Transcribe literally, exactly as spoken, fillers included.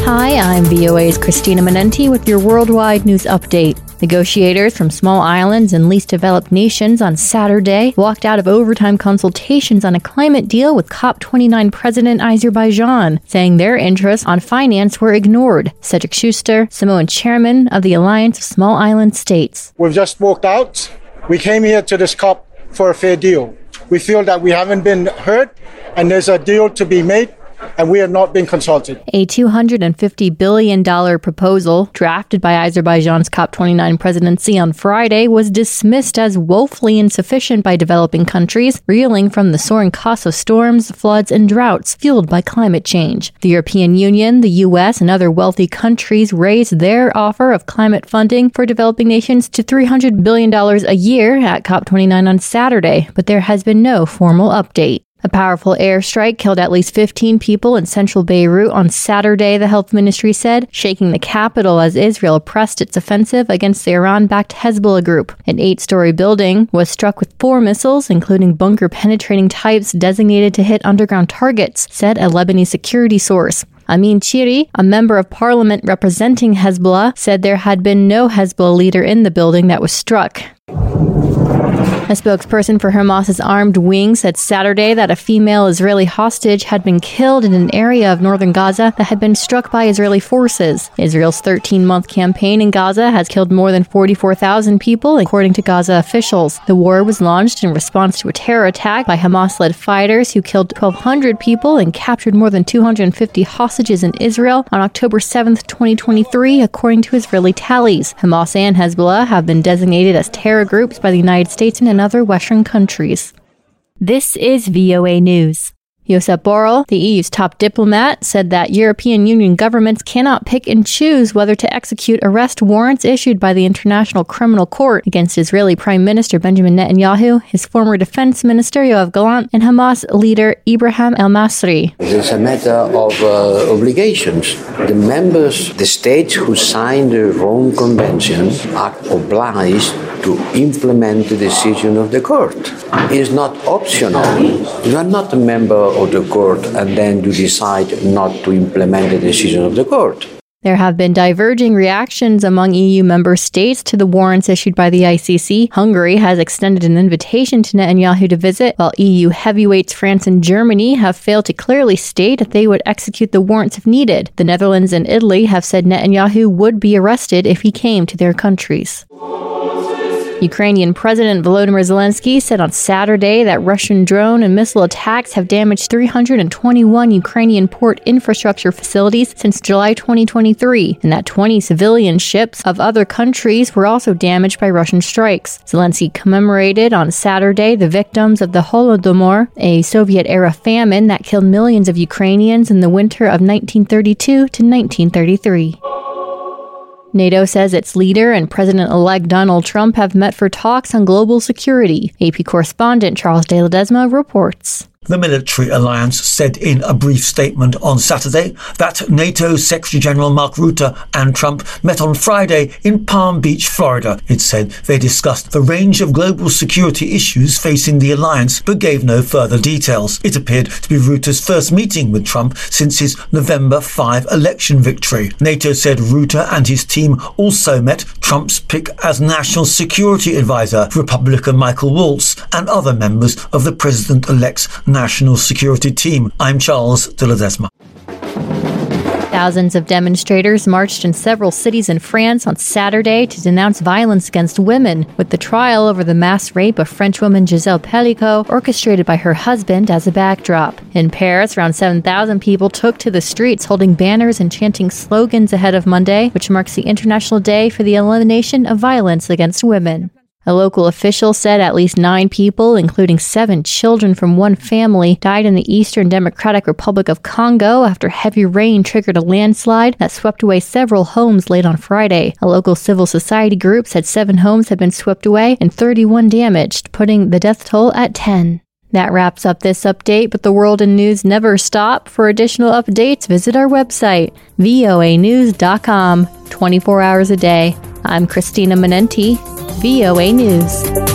Hi, I'm V O A's Christina Manenti with your worldwide news update. Negotiators from small islands and least developed nations on Saturday walked out of overtime consultations on a climate deal with COP twenty-nine President Azerbaijan, saying their interests on finance were ignored. Cedric Schuster, Samoan chairman of the Alliance of Small Island States. We've just walked out. We came here to this COP for a fair deal. We feel that we haven't been heard and there's a deal to be made, and we have not been consulted. A two hundred fifty billion dollars proposal drafted by Azerbaijan's COP twenty-nine presidency on Friday was dismissed as woefully insufficient by developing countries, reeling from the soaring costs of storms, floods, and droughts fueled by climate change. The European Union, the U S, and other wealthy countries raised their offer of climate funding for developing nations to three hundred billion dollars a year at COP twenty-nine on Saturday, but there has been no formal update. A powerful airstrike killed at least fifteen people in central Beirut on Saturday, the health ministry said, shaking the capital as Israel pressed its offensive against the Iran-backed Hezbollah group. An eight-story building was struck with four missiles, including bunker-penetrating types designated to hit underground targets, said a Lebanese security source. Amin Chiri, a member of parliament representing Hezbollah, said there had been no Hezbollah leader in the building that was struck. A spokesperson for Hamas's armed wing said Saturday that a female Israeli hostage had been killed in an area of northern Gaza that had been struck by Israeli forces. Israel's thirteen-month campaign in Gaza has killed more than forty-four thousand people, according to Gaza officials. The war was launched in response to a terror attack by Hamas-led fighters who killed twelve hundred people and captured more than two hundred fifty hostages in Israel on October seventh, twenty twenty-three, according to Israeli tallies. Hamas and Hezbollah have been designated as terror groups by the United States and other Western countries. This is V O A News. Josep Borrell, the E U's top diplomat, said that European Union governments cannot pick and choose whether to execute arrest warrants issued by the International Criminal Court against Israeli Prime Minister Benjamin Netanyahu, his former defense minister Yoav Gallant, and Hamas leader Ibrahim el-Masri. It's a matter of uh, obligations. The members, the states who signed the Rome Convention are obliged to implement the decision of the court. It is not optional. You are not a member of the court and then you decide not to implement the decision of the court. There have been diverging reactions among E U member states to the warrants issued by the I C C. Hungary has extended an invitation to Netanyahu to visit, while E U heavyweights France and Germany have failed to clearly state that they would execute the warrants if needed. The Netherlands and Italy have said Netanyahu would be arrested if he came to their countries. Ukrainian President Volodymyr Zelensky said on Saturday that Russian drone and missile attacks have damaged three hundred twenty-one Ukrainian port infrastructure facilities since July twenty twenty-three, and that twenty civilian ships of other countries were also damaged by Russian strikes. Zelensky commemorated on Saturday the victims of the Holodomor, a Soviet-era famine that killed millions of Ukrainians in the winter of nineteen thirty-two to nineteen thirty-three. NATO says its leader and President-elect Donald Trump have met for talks on global security. A P correspondent Charles de Ledesma reports. The military alliance said in a brief statement on Saturday that NATO Secretary-General Mark Rutte and Trump met on Friday in Palm Beach, Florida. It said they discussed the range of global security issues facing the alliance, but gave no further details. It appeared to be Rutte's first meeting with Trump since his November fifth election victory. NATO said Rutte and his team also met Trump's pick as National Security Advisor, Republican Michael Waltz, and other members of the President-elect's National Security Team. I'm Charles de Ledesma. Thousands of demonstrators marched in several cities in France on Saturday to denounce violence against women, with the trial over the mass rape of Frenchwoman Gisèle Pelicot orchestrated by her husband as a backdrop. In Paris, around seven thousand people took to the streets holding banners and chanting slogans ahead of Monday, which marks the International Day for the Elimination of Violence Against Women. A local official said at least nine people, including seven children from one family, died in the Eastern Democratic Republic of Congo after heavy rain triggered a landslide that swept away several homes late on Friday. A local civil society group said seven homes had been swept away and thirty-one damaged, putting the death toll at ten. That wraps up this update, but the world and news never stop. For additional updates, visit our website, V O A news dot com, twenty-four hours a day. I'm Christina Manenti, V O A News.